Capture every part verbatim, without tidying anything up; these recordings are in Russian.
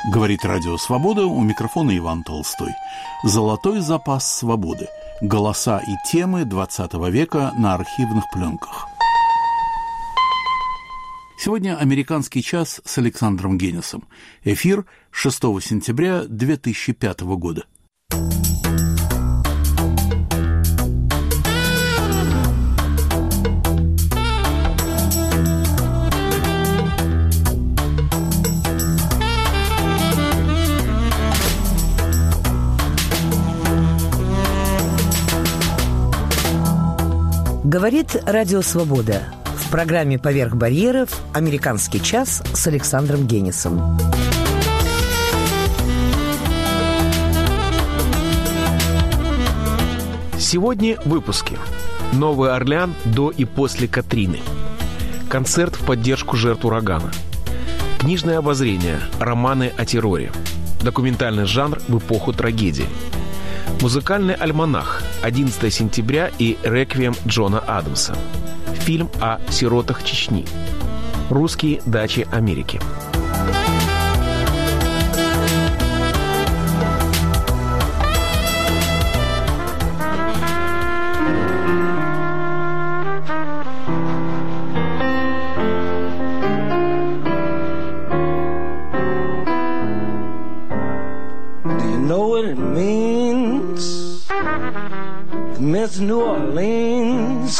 Говорит Радио Свобода, у микрофона Иван Толстой. Золотой запас свободы. Голоса и темы двадцатого века на архивных пленках. Сегодня «Американский час» с Александром Генисом. Эфир шестого сентября две тысячи пятого года. Говорит Радио Свобода. В программе «Поверх барьеров» «Американский час» с Александром Генисом. Сегодня в выпуске. Новый Орлеан до и после Катрины. Концерт в поддержку жертв урагана. Книжное обозрение. Романы о терроре. Документальный жанр в эпоху трагедии. Музыкальный альманах. одиннадцатого сентября и «Реквием» Джона Адамса. Фильм о сиротах Чечни. Русские дачи Америки. Miss New Orleans,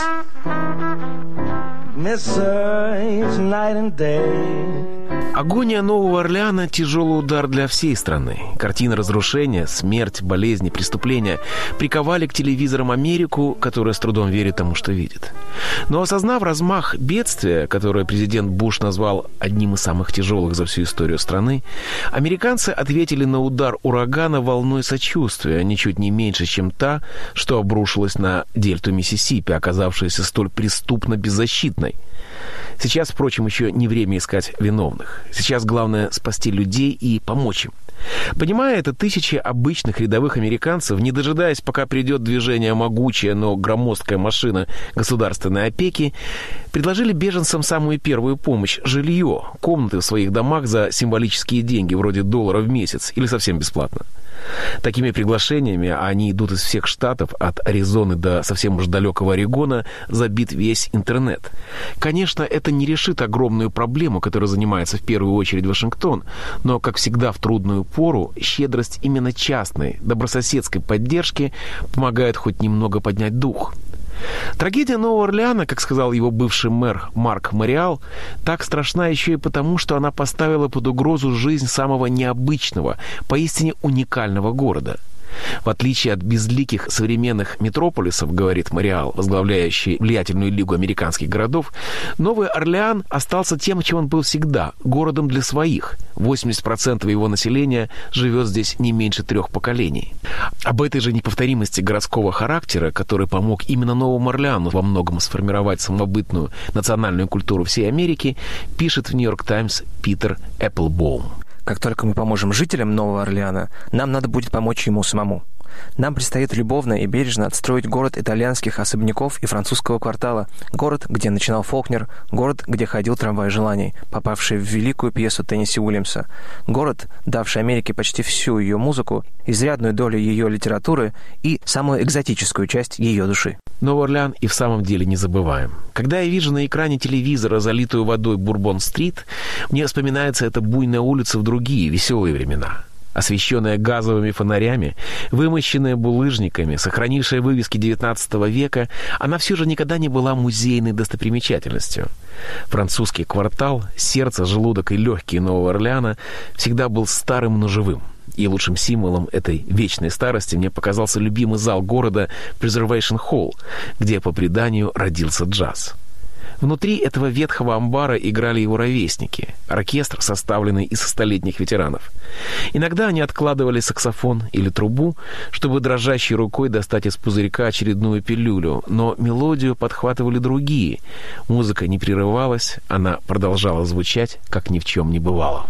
miss her each night and day. Агония Нового Орлеана – тяжелый удар для всей страны. Картины разрушения, смерть, болезни, преступления приковали к телевизорам Америку, которая с трудом верит тому, что видит. Но осознав размах бедствия, которое президент Буш назвал одним из самых тяжелых за всю историю страны, американцы ответили на удар урагана волной сочувствия, ничуть не меньше, чем та, что обрушилась на дельту Миссисипи, оказавшаяся столь преступно беззащитной. Сейчас, впрочем, еще не время искать виновных. Сейчас главное спасти людей и помочь им. Понимая это, тысячи обычных рядовых американцев, не дожидаясь, пока придет движение могучая, но громоздкая машина государственной опеки, предложили беженцам самую первую помощь – жилье, комнаты в своих домах за символические деньги, вроде доллара в месяц, или совсем бесплатно. Такими приглашениями, а они идут из всех штатов, от Аризоны до совсем уж далекого Орегона, забит весь интернет. Конечно, это не решит огромную проблему, которой занимается в первую очередь Вашингтон, но, как всегда в трудную пору, щедрость именно частной, добрососедской поддержки помогает хоть немного поднять дух. Трагедия Нового Орлеана, как сказал его бывший мэр Марк Мориал, так страшна еще и потому, что она поставила под угрозу жизнь самого необычного, поистине уникального города. В отличие от безликих современных метрополисов, говорит Мориал, возглавляющий влиятельную лигу американских городов, Новый Орлеан остался тем, чем он был всегда – городом для своих. восемьдесят процентов его населения живет здесь не меньше трех поколений. Об этой же неповторимости городского характера, который помог именно Новому Орлеану во многом сформировать самобытную национальную культуру всей Америки, пишет в «Нью-Йорк Таймс» Питер Эпплбоум. Как только мы поможем жителям Нового Орлеана, нам надо будет помочь ему самому. Нам предстоит любовно и бережно отстроить город итальянских особняков и французского квартала, город, где начинал Фолкнер, город, где ходил трамвай желаний, попавший в великую пьесу Теннесси Уильямса, город, давший Америке почти всю ее музыку, изрядную долю ее литературы и самую экзотическую часть ее души. Новый Орлеан и в самом деле не забываем. Когда я вижу на экране телевизора залитую водой Бурбон-стрит, мне вспоминается эта буйная улица в другие веселые времена. Освещенная газовыми фонарями, вымощенная булыжниками, сохранившая вывески девятнадцатого века, она все же никогда не была музейной достопримечательностью. Французский квартал, сердце, желудок и легкие Нового Орлеана всегда был старым, но живым. И лучшим символом этой вечной старости мне показался любимый зал города Preservation Hall, где, по преданию, родился джаз. Внутри этого ветхого амбара играли его ровесники, оркестр, составленный из столетних ветеранов. Иногда они откладывали саксофон или трубу, чтобы дрожащей рукой достать из пузырька очередную пилюлю, но мелодию подхватывали другие. Музыка не прерывалась, она продолжала звучать, как ни в чем не бывало.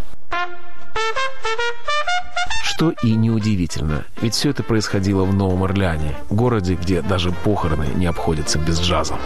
Что и неудивительно, ведь все это происходило в Новом Орлеане, городе, где даже похороны не обходятся без джаза.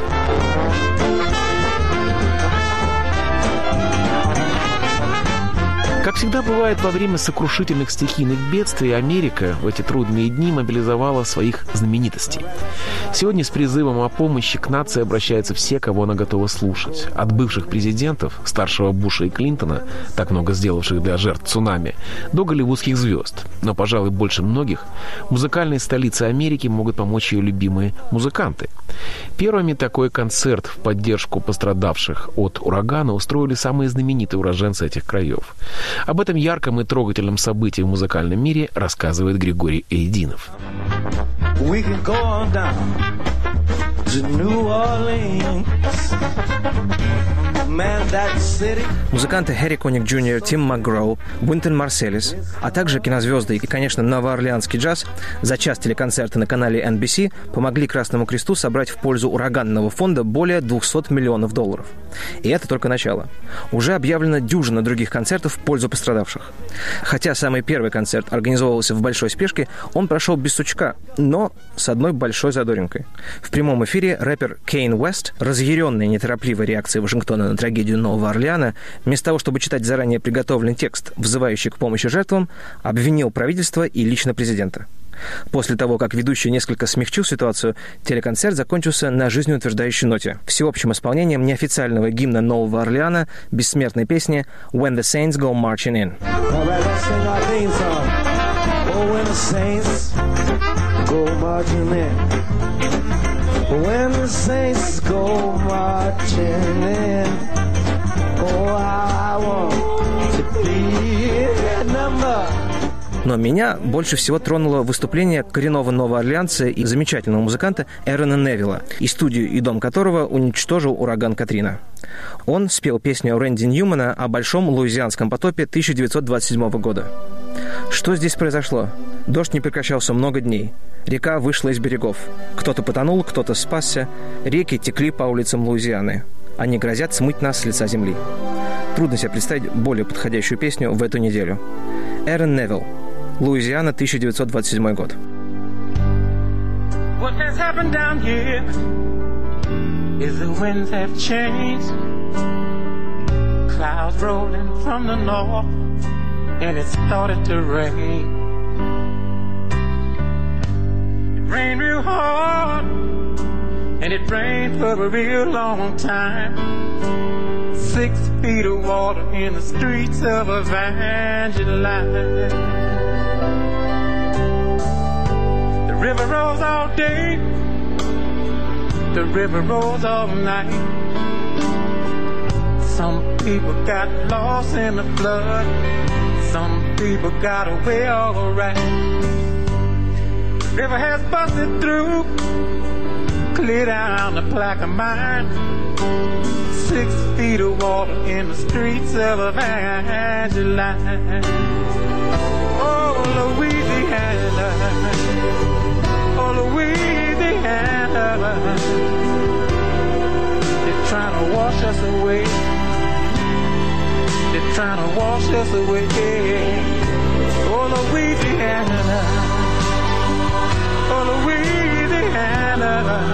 Как всегда бывает во время сокрушительных стихийных бедствий, Америка в эти трудные дни мобилизовала своих знаменитостей. Сегодня с призывом о помощи к нации обращаются все, кого она готова слушать. От бывших президентов, старшего Буша и Клинтона, так много сделавших для жертв цунами, до голливудских звезд. Но, пожалуй, больше многих в музыкальной столице Америки могут помочь ее любимые музыканты. Первыми такой концерт в поддержку пострадавших от урагана устроили самые знаменитые уроженцы этих краев. Об этом ярком и трогательном событии в музыкальном мире рассказывает Григорий Эйдинов. We can go on down to New Orleans. Man, that city. Музыканты Хэри Коник Джуниор, Тим МакГроу, Уинтон Марселис, а также кинозвезды и, конечно, новоорлеанский джаз за час телеконцерта на канале эн би си помогли Красному Кресту собрать в пользу ураганного фонда более двухсот миллионов долларов. И это только начало. Уже объявлена дюжина других концертов в пользу пострадавших. Хотя самый первый концерт организовывался в большой спешке, он прошел без сучка, но с одной большой задоринкой. В прямом эфире рэпер Кейн Уэст, разъяренный неторопливой реакцией Вашингтона на трагедию Нового Орлеана, вместо того, чтобы читать заранее приготовленный текст, взывающий к помощи жертвам, обвинил правительство и лично президента. После того, как ведущий несколько смягчил ситуацию, телеконцерт закончился на жизнеутверждающей ноте, всеобщим исполнением неофициального гимна Нового Орлеана, бессмертной песни «When the Saints Go Marching In». When the saints go marching in, oh, I want to be that number. Но меня больше всего тронуло выступление коренного новоорлеанца и замечательного музыканта Эрона Невилла, и студию и дом которого уничтожил ураган Катрина. Он спел песню Рэнди Ньюмана о большом луизианском потопе тысяча девятьсот двадцать седьмого года. Что здесь произошло? Дождь не прекращался много дней. Река вышла из берегов. Кто-то потонул, кто-то спасся. Реки текли по улицам Луизианы. Они грозят смыть нас с лица земли. Трудно себе представить более подходящую песню в эту неделю. Эрон Невилл. Луизиана, тысяча девятьсот двадцать седьмой год. What has happened down here is the winds have changed. Clouds rolling from the north and it started to rain. It rained real hard and it rained for a real long time. Six feet of water in the streets of Evangeline. The river rolls all day, the river rolls all night. Some people got lost in the flood, some people got away all right. The river has busted through, clear down the Plaquemine. Six feet of water in the streets of Evangeline. Oh, Louisiana, oh, Louisiana, they're trying to wash us away. They're trying to wash us away. Oh, Louisiana, oh, Louisiana,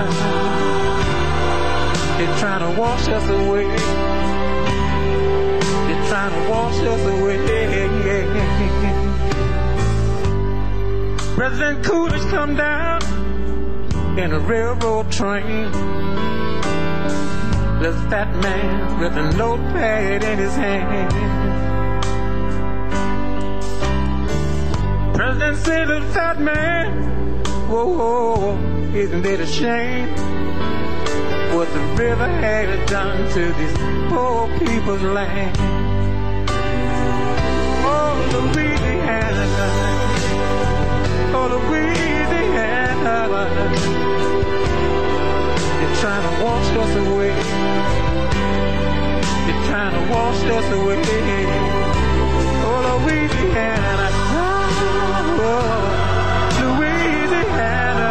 they're trying to wash us away. They're trying to wash us away. President Coolidge come down in a railroad train. There's a fat man with a notepad in his hand. President said to the fat man, whoa, whoa, whoa, isn't it a shame what the river had done to these poor people's land? Oh, Louisiana, oh, Louisiana, they're trying to wash us away. They're trying to wash us away. Oh, Louisiana, oh, Louisiana,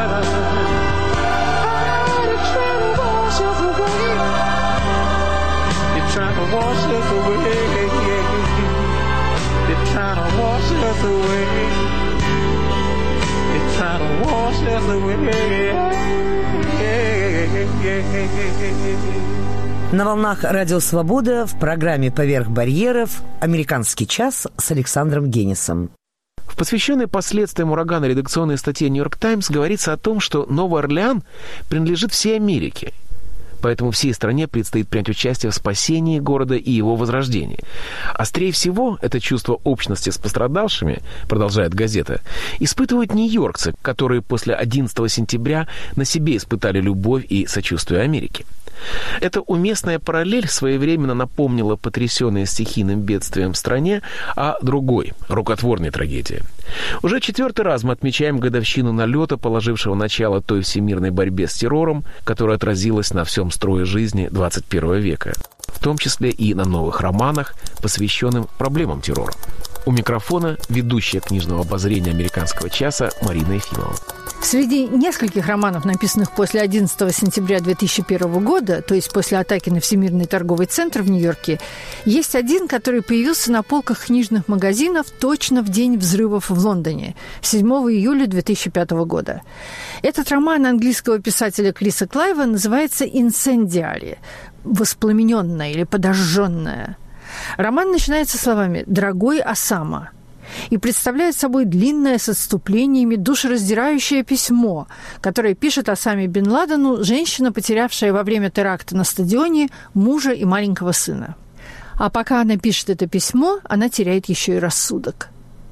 oh, they're trying to wash us away. They're trying to wash us away. They're trying to wash us away. They're trying to wash us away. На волнах «Радио Свобода» в программе «Поверх барьеров» «Американский час» с Александром Генисом. В посвященной последствиям урагана редакционной статье «Нью-Йорк Таймс» говорится о том, что Новый Орлеан принадлежит всей Америке. Поэтому всей стране предстоит принять участие в спасении города и его возрождении. Острее всего это чувство общности с пострадавшими, продолжает газета, испытывают нью-йоркцы, которые после одиннадцатого сентября на себе испытали любовь и сочувствие Америки. Эта уместная параллель своевременно напомнила потрясенной стихийным бедствием стране о другой, рукотворной трагедии. Уже четвертый раз мы отмечаем годовщину налета, положившего начало той всемирной борьбе с террором, которая отразилась на всем строе жизни двадцать первого века, в том числе и на новых романах, посвященных проблемам террора. У микрофона ведущая книжного обозрения «Американского часа» Марина Ефимова. Среди нескольких романов, написанных после одиннадцатого сентября две тысячи первого года, то есть после атаки на Всемирный торговый центр в Нью-Йорке, есть один, который появился на полках книжных магазинов точно в день взрывов в Лондоне, седьмого июля две тысячи пятого года. Этот роман английского писателя Криса Клайва называется «Инсендиари» – «воспламененная» или «подожженная». Роман начинается словами «Дорогой Осама» и представляет собой длинное с отступлениями душераздирающее письмо, которое пишет Осаме бен Ладену женщина, потерявшая во время теракта на стадионе мужа и маленького сына. А пока она пишет это письмо, она теряет еще и рассудок.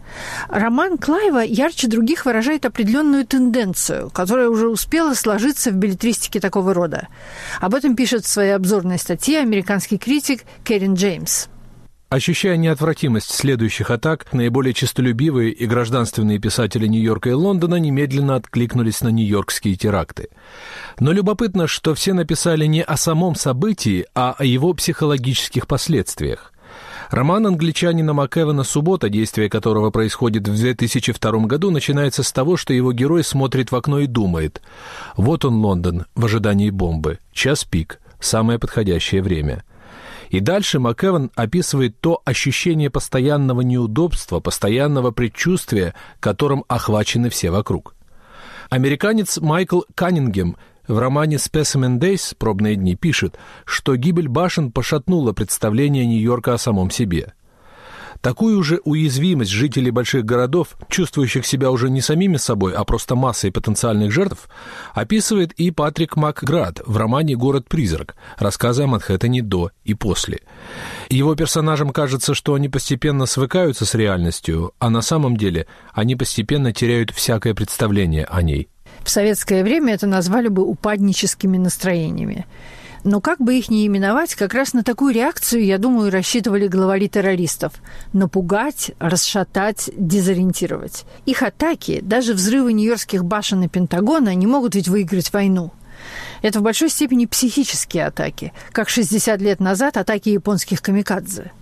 Роман Клайва ярче других выражает определенную тенденцию, которая уже успела сложиться в беллетристике такого рода. Об этом пишет в своей обзорной статье американский критик Кэрин Джеймс. Ощущая неотвратимость следующих атак, наиболее честолюбивые и гражданственные писатели Нью-Йорка и Лондона немедленно откликнулись на нью-йоркские теракты. Но любопытно, что все написали не о самом событии, а о его психологических последствиях. Роман англичанина МакЭвана «Суббота», действие которого происходит в две тысячи втором году, начинается с того, что его герой смотрит в окно и думает: «Вот он, Лондон, в ожидании бомбы, час пик, самое подходящее время». И дальше МакЭван описывает то ощущение постоянного неудобства, постоянного предчувствия, которым охвачены все вокруг. Американец Майкл Каннингем в романе «Specimen Days» «Пробные дни» пишет, что гибель башен пошатнула представление Нью-Йорка о самом себе. Такую же уязвимость жителей больших городов, чувствующих себя уже не самими собой, а просто массой потенциальных жертв, описывает и Патрик Макград в романе «Город-призрак», рассказы о Манхэттене до и после. Его персонажам кажется, что они постепенно свыкаются с реальностью, а на самом деле они постепенно теряют всякое представление о ней. В советское время это назвали бы упадническими настроениями. Но как бы их ни именовать, как раз на такую реакцию, я думаю, рассчитывали главари террористов. Напугать, расшатать, дезориентировать. Их атаки, даже взрывы нью-йоркских башен и Пентагона, не могут ведь выиграть войну. Это в большой степени психические атаки, как шестьдесят лет назад атаки японских камикадзе.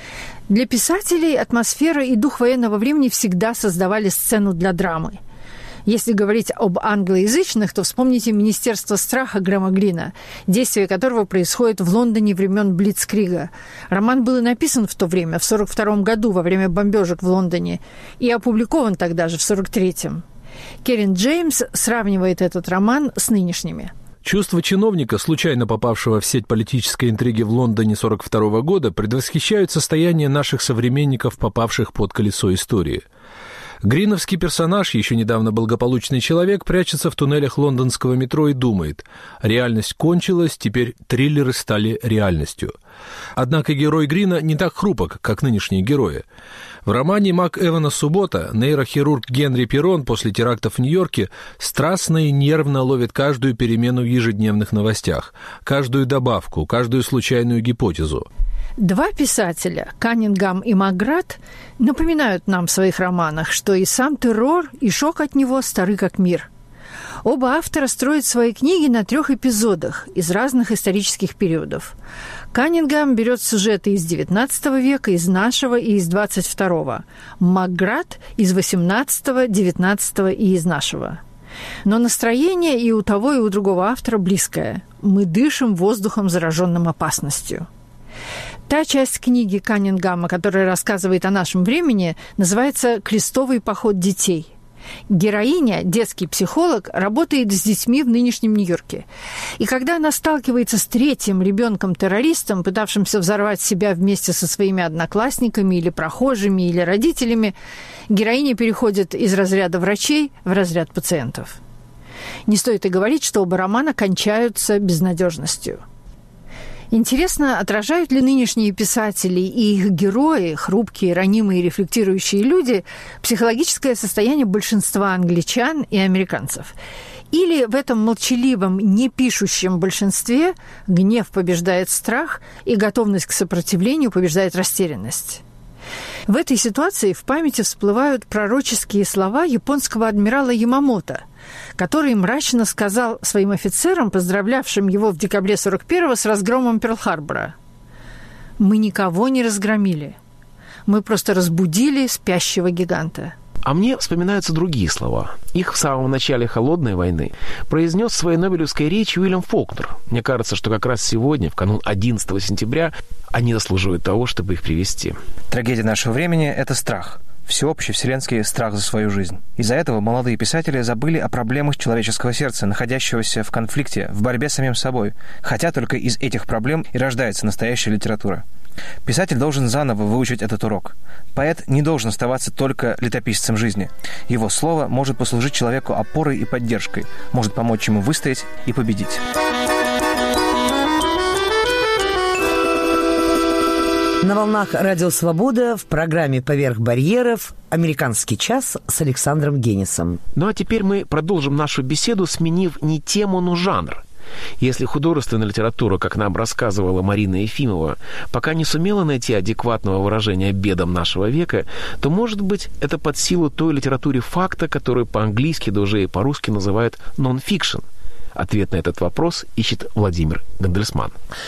Для писателей атмосфера и дух военного времени всегда создавали сцену для драмы. Если говорить об англоязычных, то вспомните «Министерство страха» Грэма Грина, действие которого происходит в Лондоне времен Блицкрига. Роман был и написан в то время, в сорок втором году, во время бомбежек в Лондоне, и опубликован тогда же, в сорок третьем. Кэрин Джеймс сравнивает этот роман с нынешними. Чувства чиновника, случайно попавшего в сеть политической интриги в Лондоне сорок второго года, предвосхищают состояние наших современников, попавших под колесо истории. Гриновский персонаж, еще недавно благополучный человек, прячется в туннелях лондонского метро и думает: реальность кончилась, теперь триллеры стали реальностью. Однако герой Грина не так хрупок, как нынешние герои. В романе МакЭвана «Суббота» нейрохирург Генри Перрон после терактов в Нью-Йорке страстно и нервно ловит каждую перемену в ежедневных новостях, каждую добавку, каждую случайную гипотезу. Два писателя, Каннингем и Макград, напоминают нам в своих романах, что и сам террор, и шок от него стары как мир. Оба автора строят свои книги на трех эпизодах из разных исторических периодов. Каннингем берет сюжеты из девятнадцатого века, из нашего и из двадцать второго. Макград из восемнадцатого, девятнадцатого и из нашего. Но настроение и у того, и у другого автора близкое. Мы дышим воздухом, зараженным опасностью. Та часть книги Каннингема, которая рассказывает о нашем времени, называется «Крестовый поход детей». Героиня, детский психолог, работает с детьми в нынешнем Нью-Йорке. И когда она сталкивается с третьим ребенком-террористом, пытавшимся взорвать себя вместе со своими одноклассниками или прохожими, или родителями, героиня переходит из разряда врачей в разряд пациентов. Не стоит и говорить, что оба романа кончаются безнадежностью. Интересно, отражают ли нынешние писатели и их герои, хрупкие, ранимые, рефлектирующие люди, психологическое состояние большинства англичан и американцев? Или в этом молчаливом, непишущем большинстве гнев побеждает страх, и готовность к сопротивлению побеждает растерянность? В этой ситуации в памяти всплывают пророческие слова японского адмирала Ямамото, который мрачно сказал своим офицерам, поздравлявшим его в декабре сорок первого с разгромом Перл-Харбора: «Мы никого не разгромили. Мы просто разбудили спящего гиганта». А мне вспоминаются другие слова. Их в самом начале Холодной войны произнес в своей нобелевской речи Уильям Фолкнер. Мне кажется, что как раз сегодня, в канун одиннадцатого сентября, они заслуживают того, чтобы их привести. Трагедия нашего времени — это страх. Всеобщий вселенский страх за свою жизнь. Из-за этого молодые писатели забыли о проблемах человеческого сердца, находящегося в конфликте, в борьбе с самим собой. Хотя только из этих проблем и рождается настоящая литература. Писатель должен заново выучить этот урок. Поэт не должен оставаться только летописцем жизни. Его слово может послужить человеку опорой и поддержкой, может помочь ему выстоять и победить. На волнах «Радио Свобода» в программе «Поверх барьеров» «Американский час» с Александром Генисом. Ну а теперь мы продолжим нашу беседу, сменив не тему, но жанр. Если художественная литература, как нам рассказывала Марина Ефимова, пока не сумела найти адекватного выражения бедам нашего века, то, может быть, это под силу той литературе факта, которую по-английски, да уже и по-русски называют нон-фикшн. Ответ на этот вопрос ищет Владимир Гандельсман.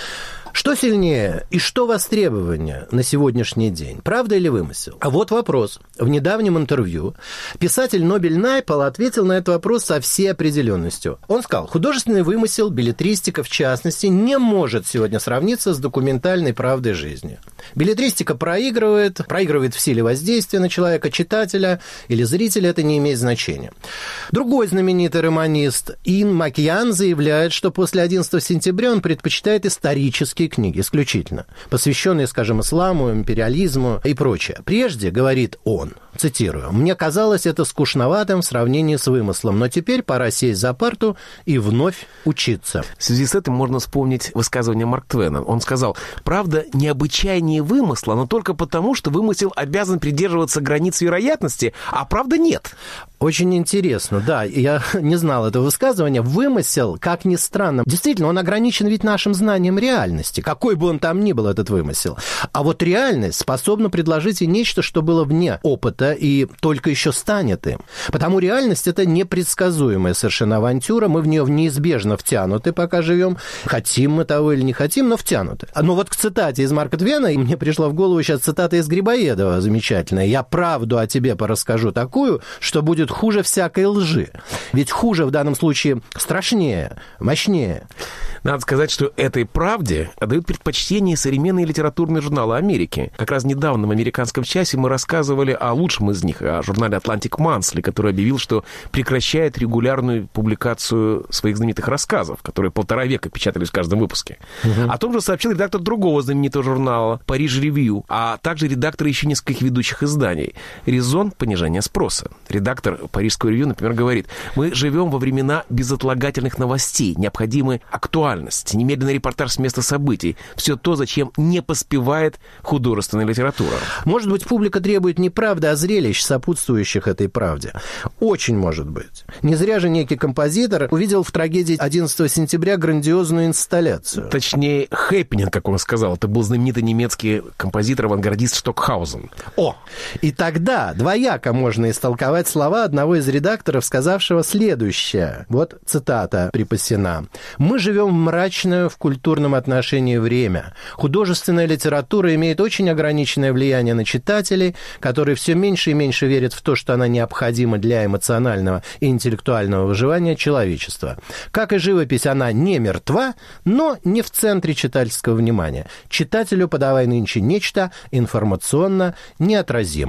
Что сильнее и что востребование на сегодняшний день? Правда или вымысел? А вот вопрос. В недавнем интервью писатель Нобель Найпл ответил на этот вопрос со всей определенностью. Он сказал: художественный вымысел, беллетристика в частности, не может сегодня сравниться с документальной правдой жизни. Беллетристика проигрывает, проигрывает в силе воздействия на человека, читателя или зрителя, это не имеет значения. Другой знаменитый романист Ин Макьян заявляет, что после одиннадцатого сентября он предпочитает исторические книги исключительно, посвященные, скажем, исламу, империализму и прочее. Прежде, говорит он, цитирую, «мне казалось это скучноватым в сравнении с вымыслом, но теперь пора сесть за парту и вновь учиться». В связи с этим можно вспомнить высказывание Марка Твена. Он сказал: «Правда необычайнее вымысла, но только потому, что вымысел обязан придерживаться границ вероятности, а правда нет». Очень интересно, да, я не знал этого высказывания. Вымысел, как ни странно, действительно, он ограничен ведь нашим знанием реальности, какой бы он там ни был, этот вымысел. А вот реальность способна предложить и нечто, что было вне опыта и только еще станет им. Потому реальность — это непредсказуемая совершенно авантюра, мы в нее неизбежно втянуты, пока живем. Хотим мы того или не хотим, но втянуты. Но вот к цитате из Марка Твена, и мне пришла в голову сейчас цитата из Грибоедова замечательная: «Я правду о тебе порасскажу такую, что будет хуже всякой лжи». Ведь хуже в данном случае страшнее, мощнее. Надо сказать, что этой правде отдают предпочтение современные литературные журналы Америки. Как раз недавно в «Американском часе» мы рассказывали о лучшем из них, о журнале «Atlantic Monthly», который объявил, что прекращает регулярную публикацию своих знаменитых рассказов, которые полтора века печатались в каждом выпуске. Угу. О том же сообщил редактор другого знаменитого журнала «Париж Ревью», а также редактор еще нескольких ведущих изданий. Резон понижения спроса. Редактор «Парижского ревью», например, говорит: «Мы живем во времена безотлагательных новостей, необходимы актуальность, немедленный репортаж с места событий, все то, зачем не поспевает художественная литература». Может быть, публика требует не правды, а зрелищ, сопутствующих этой правде. Очень может быть. Не зря же некий композитор увидел в трагедии одиннадцатого сентября грандиозную инсталляцию. Точнее, хэппининг, как он сказал. Это был знаменитый немецкий композитор-авангардист Штокхаузен. О! И тогда двояко можно истолковать слова одного из редакторов, сказавшего следующее. Вот цитата припасена. «Мы живем в мрачное в культурном отношении время. Художественная литература имеет очень ограниченное влияние на читателей, которые все меньше и меньше верят в то, что она необходима для эмоционального и интеллектуального выживания человечества. Как и живопись, она не мертва, но не в центре читательского внимания. Читателю подавай нынче нечто информационно неотразимое».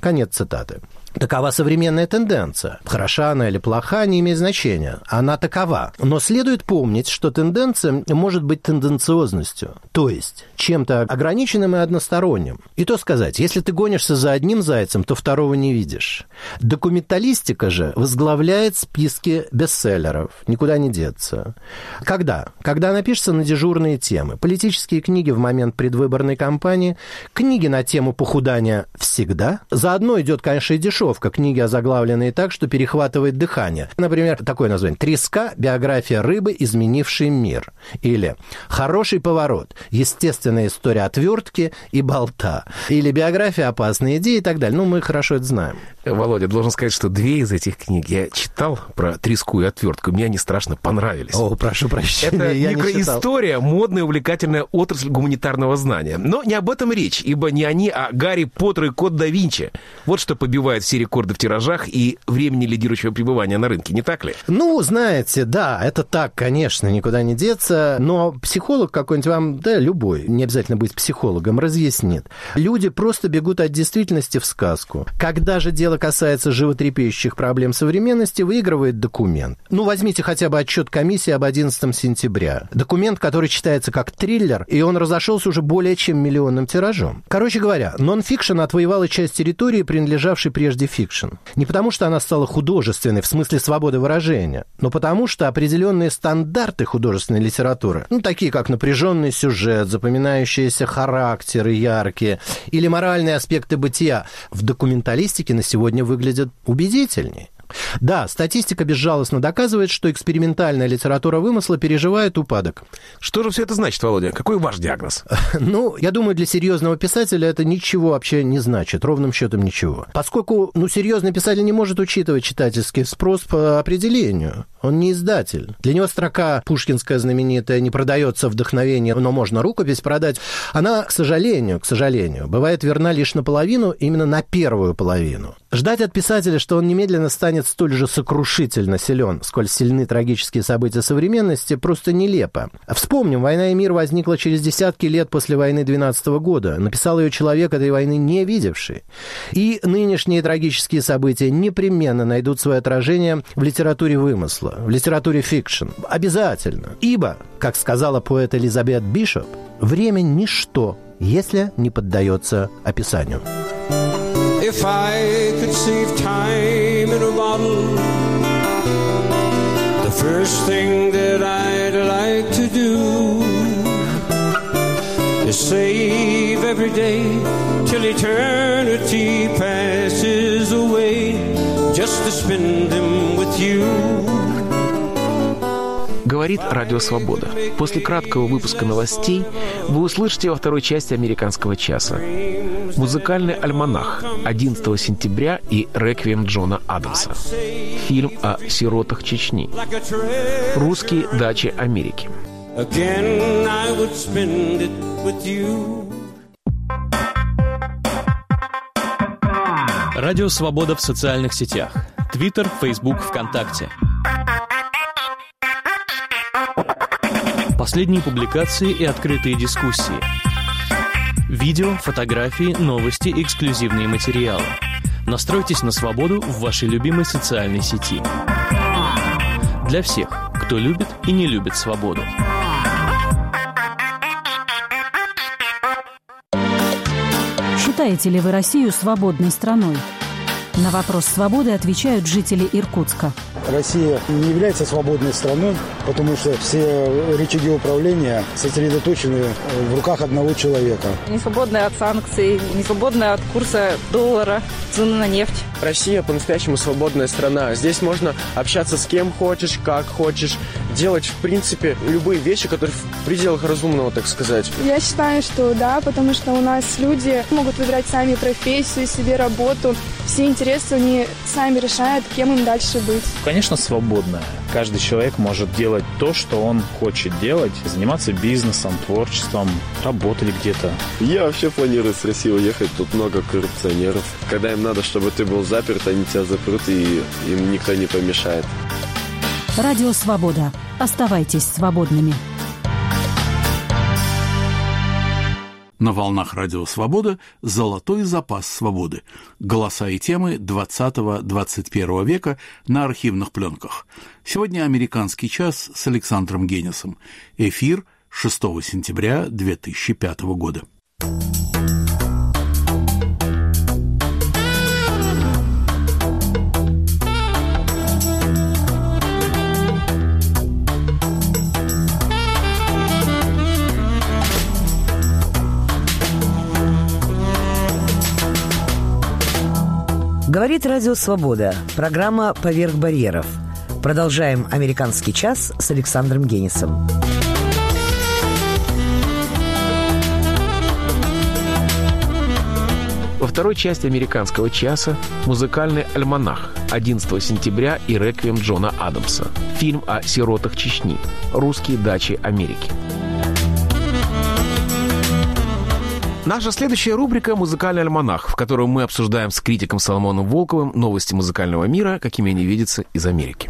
Конец цитаты. Такова современная тенденция. Хороша она или плоха, не имеет значения. Она такова. Но следует помнить, что тенденция может быть тенденциозностью, то есть чем-то ограниченным и односторонним. И то сказать, если ты гонишься за одним зайцем, то второго не видишь. Документалистика же возглавляет списки бестселлеров. Никуда не деться. Когда? Когда она пишется на дежурные темы. Политические книги в момент предвыборной кампании, книги на тему похудания всегда. Заодно идет, конечно, и дешевка. Книги, озаглавленные так, что перехватывает дыхание. Например, такое название. «Треска. Биография рыбы, изменившей мир». Или «Хороший поворот. Естественная история отвертки и болта». Или «Биография. Опасные идеи» и так далее. Ну, мы хорошо это знаем. Володя, должен сказать, что две из этих книг я читал про треску и отвертку. Мне они страшно понравились. О, прошу прощения, это я микроистория, модная, увлекательная отрасль гуманитарного знания. Но не об этом речь, ибо не они, а Гарри Поттер и Код да Винчи. Вот что побивает все рекорды в тиражах и времени лидирующего пребывания на рынке, не так ли? Ну, знаете, да, это так, конечно, никуда не деться, но психолог какой-нибудь вам, да, любой, не обязательно быть психологом, разъяснит. Люди просто бегут от действительности в сказку. Когда же дело касается животрепещущих проблем современности, выигрывает документ. Ну, возьмите хотя бы отчет комиссии об одиннадцатого сентября. Документ, который читается как триллер, и он разошелся уже более чем миллионным тиражом. Короче говоря, нон-фикшн отвоевала часть территории, принадлежавшей прежде фикшн. Не потому, что она стала художественной в смысле свободы выражения, но потому, что определенные стандарты художественной литературы, ну, такие как напряженный сюжет, запоминающиеся характеры яркие или моральные аспекты бытия, в документалистике на сегодня выглядят убедительнее. Да, статистика безжалостно доказывает, что экспериментальная литература вымысла переживает упадок. Что же все это значит, Володя? Какой ваш диагноз? Ну, я думаю, для серьезного писателя это ничего вообще не значит, ровным счетом ничего. Поскольку, ну, серьезный писатель не может учитывать читательский спрос по определению. Он не издатель. Для него строка пушкинская знаменитая «не продается вдохновение, но можно рукопись продать», она, к сожалению, к сожалению, бывает верна лишь наполовину, именно на первую половину. Ждать от писателя, что он немедленно станет столь же сокрушительно силен, сколь сильны трагические события современности, просто нелепо. Вспомним, «Война и мир» возникла через десятки лет после войны двенадцатого года. Написал ее человек, этой войны не видевший. И нынешние трагические события непременно найдут свое отражение в литературе вымысла, в литературе фикшн. Обязательно. Ибо, как сказала поэт Элизабет Бишоп, время – ничто, если не поддается описанию. If I could save time in a bottle, the first thing that I'd like to do is save every day till eternity passes away, just to spend them with you. Говорит Радио Свобода. После краткого выпуска новостей вы услышите во второй части «Американского часа» музыкальный альманах одиннадцатого сентября и «Реквием» Джона Адамса. Фильм о сиротах Чечни. Русские дачи Америки. Радио Свобода в социальных сетях. Твиттер, Фейсбук, ВКонтакте. Последние публикации и открытые дискуссии. Видео, фотографии, новости, эксклюзивные материалы. Настройтесь на свободу в вашей любимой социальной сети. Для всех, кто любит и не любит свободу. Считаете ли вы Россию свободной страной? На вопрос свободы отвечают жители Иркутска. Россия не является свободной страной, потому что все рычаги управления сосредоточены в руках одного человека. Не свободная от санкций, не свободная от курса доллара, цены на нефть. Россия по-настоящему свободная страна. Здесь можно общаться с кем хочешь, как хочешь, делать, в принципе, любые вещи, которые в пределах разумного, так сказать. Я считаю, что да, потому что у нас люди могут выбирать сами профессию, себе работу. Все интересы они сами решают, кем им дальше быть. Конечно, свободная. Каждый человек может делать то, что он хочет делать, заниматься бизнесом, творчеством, работать где-то. Я вообще планирую с России уехать, тут много коррупционеров. Когда им надо, чтобы ты был заперт, они тебя запрут, и им никто не помешает. Радио Свобода. Оставайтесь свободными. На волнах Радио Свобода «Золотой запас свободы». Голоса и темы двадцатого-двадцать первого века на архивных пленках. Сегодня «Американский час» с Александром Генисом. Эфир шестого сентября две тысячи пятого года. Говорит Радио Свобода. Программа «Поверх барьеров». Продолжаем «Американский час» с Александром Генисом. Во второй части «Американского часа» музыкальный альманах одиннадцатого сентября и реквием Джона Адамса. Фильм о сиротах Чечни. Русские дачи Америки. Наша следующая рубрика «Музыкальный альманах», в которой мы обсуждаем с критиком Соломоном Волковым новости музыкального мира, какими они видятся из Америки.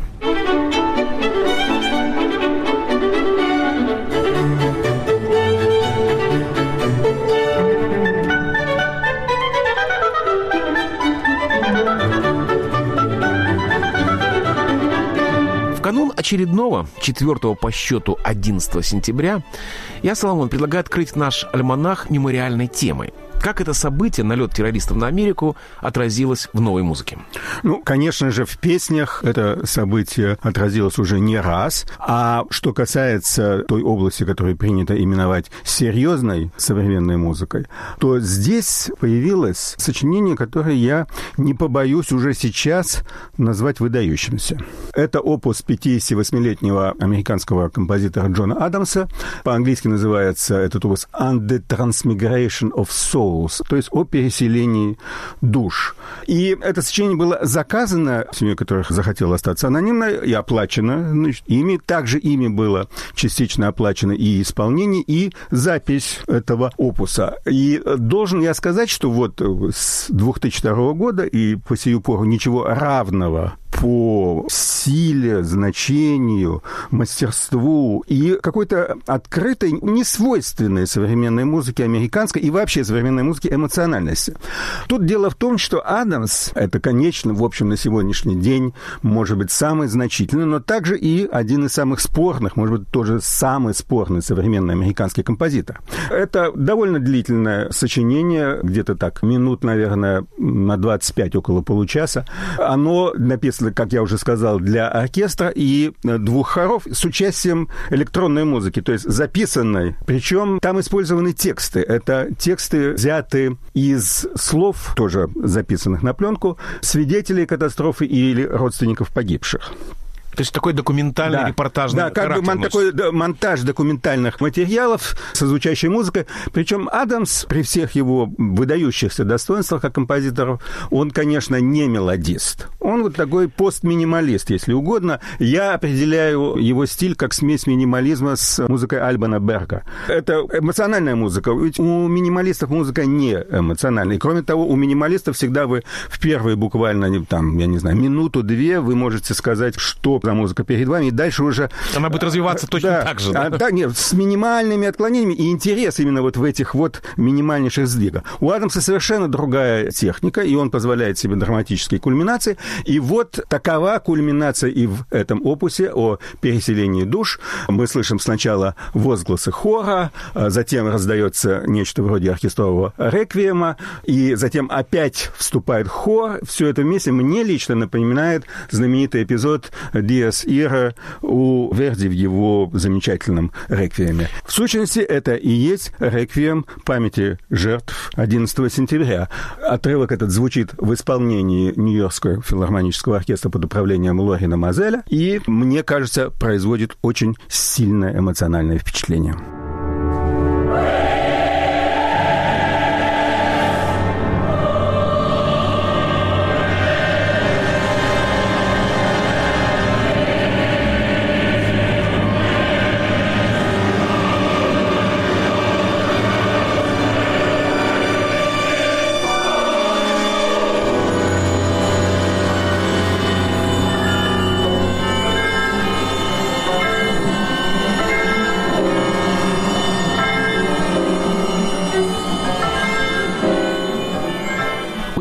В канун очередного, четвертого по счету одиннадцатого сентября, я, Соломон, предлагаю открыть наш альманах мемориальной темой. Как это событие, налет террористов на Америку, отразилось в новой музыке? Ну, конечно же, в песнях это событие отразилось уже не раз. А что касается той области, которую принято именовать серьезной современной музыкой, то здесь появилось сочинение, которое я не побоюсь уже сейчас назвать выдающимся. Это опус пятидесятивосьмилетнего американского композитора Джона Адамса. По-английски называется этот опус «On the Transmigration of Soul», то есть о переселении душ. И это сочинение было заказано семьей, которых захотела остаться анонимно, и оплачено, значит, ими. Также ими было частично оплачено и исполнение, и запись этого опуса. И должен я сказать, что вот с две тысячи второго года и по сию пору ничего равного по силе, значению, мастерству и какой-то открытой, несвойственной современной музыке американской и вообще современной музыке эмоциональности. Тут дело в том, что Адамс — это, конечно, в общем, на сегодняшний день, может быть, самый значительный, но также и один из самых спорных, может быть, тоже самый спорный современный американский композитор. Это довольно длительное сочинение, где-то так, минут, наверное, на двадцать пять, около получаса. Оно написано, как я уже сказал, для оркестра и двух хоров с участием электронной музыки, то есть записанной. Причем там использованы тексты. Это тексты, взяты из слов, тоже записанных на пленку, свидетелей катастрофы или родственников погибших. То есть такой документальный, да, репортажный да, как бы мон, такой да, монтаж документальных материалов со звучащей музыкой. Причем Адамс, при всех его выдающихся достоинствах как композитор, он, конечно, не мелодист. Он вот такой постминималист, если угодно. Я определяю его стиль как смесь минимализма с музыкой Альбана Берга. Это эмоциональная музыка. Ведь у минималистов музыка не эмоциональная. И, кроме того, у минималистов всегда вы в первые буквально, там, я не знаю, минуту-две вы можете сказать, что за музыка перед вами, и дальше уже... Она будет развиваться точно да, так же, да? А, да, нет, с минимальными отклонениями, и интерес именно вот в этих вот минимальнейших сдвигах. У Адамса совершенно другая техника, и он позволяет себе драматические кульминации, и вот такова кульминация и в этом опусе о переселении душ. Мы слышим сначала возгласы хора, затем раздается нечто вроде оркестрового реквиема, и затем опять вступает хор. Все это вместе мне лично напоминает знаменитый эпизод «Диас Ира» у Верди в его замечательном реквиеме. В сущности, это и есть реквием памяти жертв одиннадцатого сентября. Отрывок этот звучит в исполнении Нью-Йоркского филармонического оркестра под управлением Лорина Мазеля и, мне кажется, производит очень сильное эмоциональное впечатление.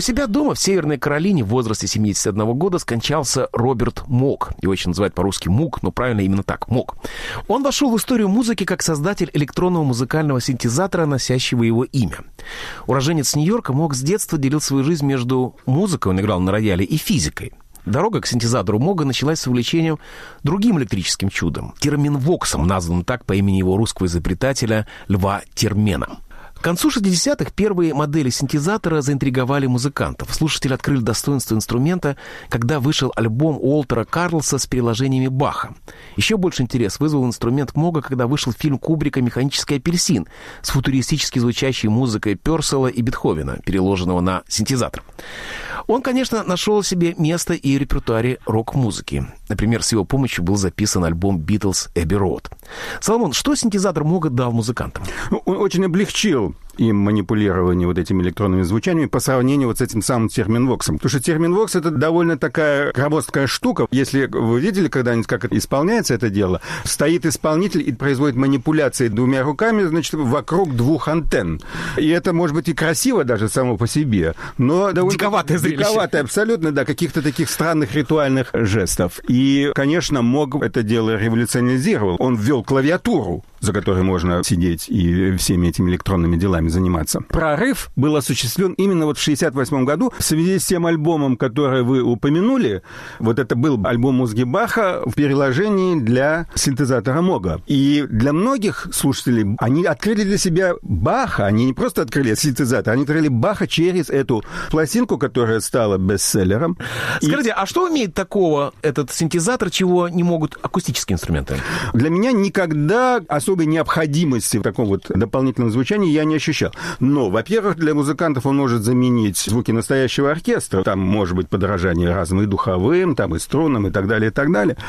себя дома в Северной Каролине в возрасте семидесяти одного года скончался Роберт Мок. Его еще называют по-русски Мук, но правильно именно так, Мок. Он вошел в историю музыки как создатель электронного музыкального синтезатора, носящего его имя. Уроженец Нью-Йорка, Мок с детства делил свою жизнь между музыкой, он играл на рояле, и физикой. Дорога к синтезатору Мога началась с увлечением другим электрическим чудом — терминвоксом, названным так по имени его русского изобретателя Льва Термена. К концу шестидесятых первые модели синтезатора заинтриговали музыкантов. Слушатели открыли достоинство инструмента, когда вышел альбом Уолтера Карлса с переложениями Баха. Еще больше интерес вызвал инструмент Мога, когда вышел фильм Кубрика «Механический апельсин» с футуристически звучащей музыкой Пёрселла и Бетховена, переложенного на синтезатор. Он, конечно, нашел себе место и в репертуаре рок-музыки. Например, с его помощью был записан альбом «Битлз Эбби Роуд». Соломон, что синтезатор Мога дал музыкантам? Он очень облегчил им манипулирование вот этими электронными звучаниями по сравнению вот с этим самым терминвоксом. Потому что терминвокс — это довольно такая громоздкая штука. Если вы видели когда-нибудь, как это исполняется это дело, стоит исполнитель и производит манипуляции двумя руками, значит, вокруг двух антенн. И это может быть и красиво даже само по себе, но довольно... Диковатое зрелище. Диковатое, абсолютно, да, каких-то таких странных ритуальных жестов. И, конечно, Мог это дело революционизировал. Он ввел клавиатуру, за которой можно сидеть и всеми этими электронными делами заниматься. Прорыв был осуществлен именно вот в шестьдесят восьмом году в связи с тем альбомом, который вы упомянули. Вот это был альбом музыки Баха в переложении для синтезатора Мога. И для многих слушателей они открыли для себя Баха. Они не просто открыли синтезатор, они открыли Баха через эту пластинку, которая стала бестселлером. Скажите, И... а что умеет такого этот синтезатор, чего не могут акустические инструменты? Для меня никогда особой необходимости в таком вот дополнительном звучании я не ощущал. Но, во-первых, для музыкантов он может заменить звуки настоящего оркестра. Там может быть подражание разным и духовым, там и струнным, и так далее, и так далее.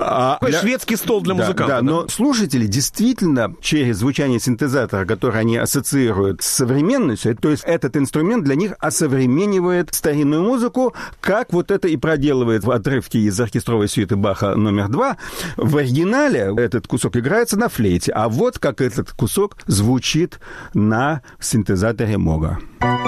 А для... для... Шведский стол для да, музыкантов. Да, Да, но слушатели действительно через звучание синтезатора, который они ассоциируют с современностью, то есть этот инструмент для них осовременивает старинную музыку, как вот это и проделывает в отрывке из оркестровой сюиты Баха номер два. В оригинале этот кусок играется на флейте, а вот как этот кусок звучит на синтезаторе Мога.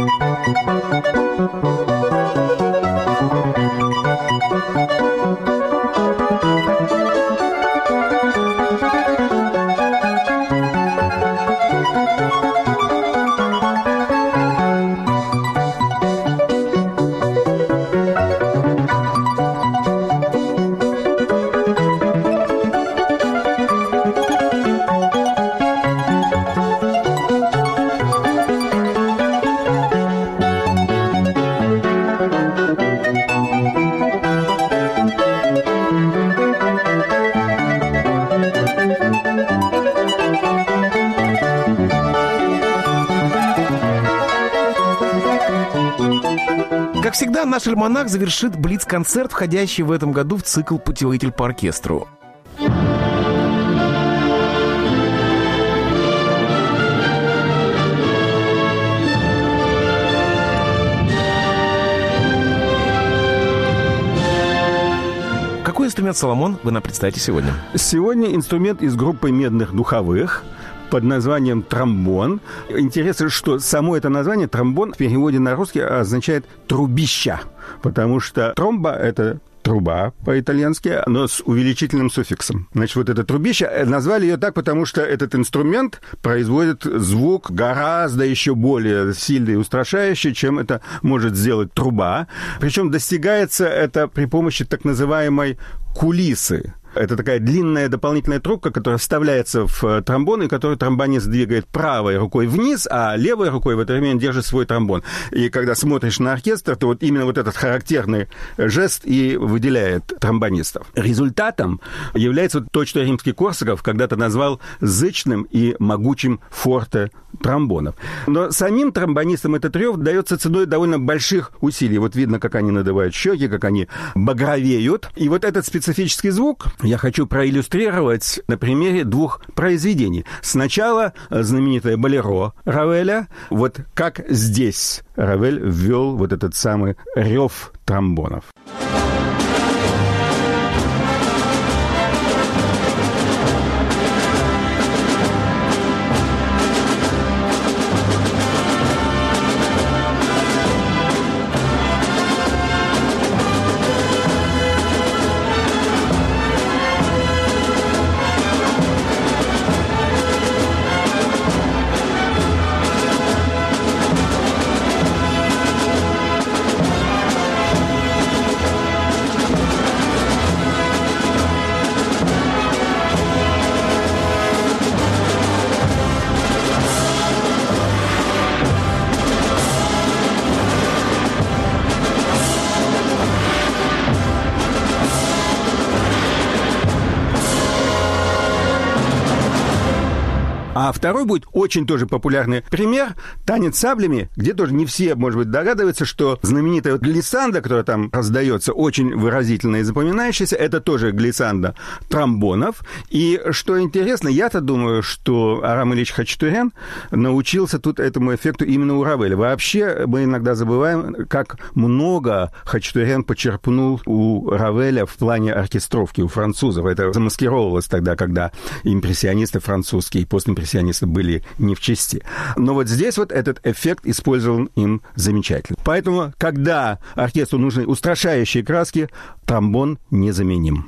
Как всегда, наш альманах завершит блиц-концерт, входящий в этом году в цикл «Путеводитель по оркестру». Какой инструмент, Соломон, вы нам представите сегодня? Сегодня инструмент из группы медных духовых под названием тромбон. Интересно, что само это название, тромбон, в переводе на русский означает «трубища», потому что тромба — это труба по-итальянски, но с увеличительным суффиксом. Значит, вот это трубища, назвали ее так, потому что этот инструмент производит звук гораздо еще более сильный и устрашающий, чем это может сделать труба. Причем достигается это при помощи так называемой кулисы. Это такая длинная дополнительная трубка, которая вставляется в тромбон, и которую тромбонист двигает правой рукой вниз, а левой рукой в это время он держит свой тромбон. И когда смотришь на оркестр, то вот именно вот этот характерный жест и выделяет тромбонистов. Результатом является вот то, что Римский-Корсаков когда-то назвал зычным и могучим форте тромбонов. Но самим тромбонистам этот рев дается ценой довольно больших усилий. Вот видно, как они надувают щеки, как они багровеют. И вот этот специфический звук я хочу проиллюстрировать на примере двух произведений. Сначала знаменитое «Болеро» Равеля. Вот как здесь Равель ввел вот этот самый рев тромбонов. Второй будет очень тоже популярный пример – «Танец саблями», где тоже не все, может быть, догадываются, что знаменитая вот глиссанда, которая там раздается, очень выразительно и запоминающаяся, это тоже глиссанда тромбонов. И что интересно, я-то думаю, что Арам Ильич Хачатурян научился тут этому эффекту именно у Равеля. Вообще мы иногда забываем, как много Хачатурян почерпнул у Равеля в плане оркестровки у французов. Это замаскировалось тогда, когда импрессионисты французские и постимпрессионисты были не в чести. Но вот здесь вот этот эффект использован им замечательно. Поэтому, когда оркестру нужны устрашающие краски, тромбон незаменим.